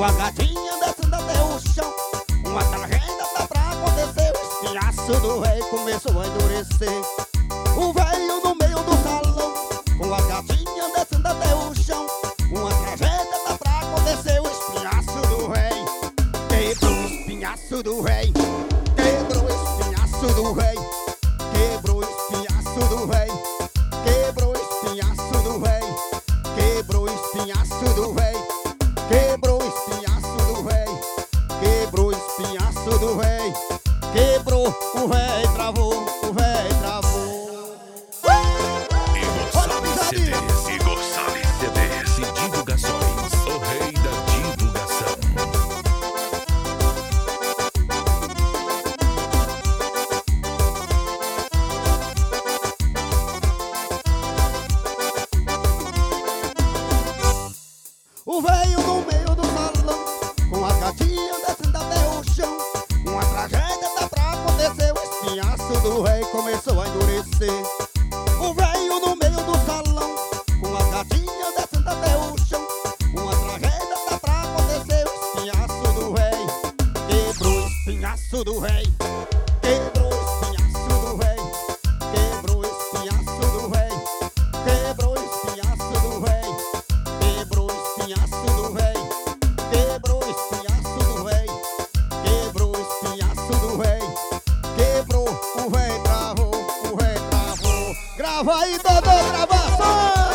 a gatinha descendo até o chão. Uma tragédia tá pra acontecer. O espinhaço do rei começou a endurecer. O velho no meio do salão, com a gatinha descendo até o chão. Uma tragédia tá pra acontecer. O espinhaço do rei quebrou o espinhaço do rei. Quebrou o espinhaço do rei. Quebrou o espinhaço do rei. Quebrou o espinhaço do rei. Quebrou o espinhaço do rei. Quebrou o espinhaço do rei. Quebrou o espinhaço do rei. Quebrou, o rei travou, o rei travou. Igor Salles CDs, Igor Salles CDs e divulgações, o rei da divulgação. O velho no meio do salão, com a gatinha descendo até o chão. Uma tragédia tá pra acontecer. O espinhaço do rei começou a endurecer. O velho no meio do salão, com a gatinha descendo até o chão. Uma tragédia tá pra acontecer. O espinhaço do rei quebrou o espinhaço do rei. Quebrou o espinhaço do rei. Quebrou o espinhaço do rei. Quebrou o espinhaço do rei. Quebrou o espinhaço do rei. Quebrou o espinhaço do rei. Quebrou o espinhaço do rei. Quebrou, o rei travou, o rei travou. Grava aí, Dodô, gravação!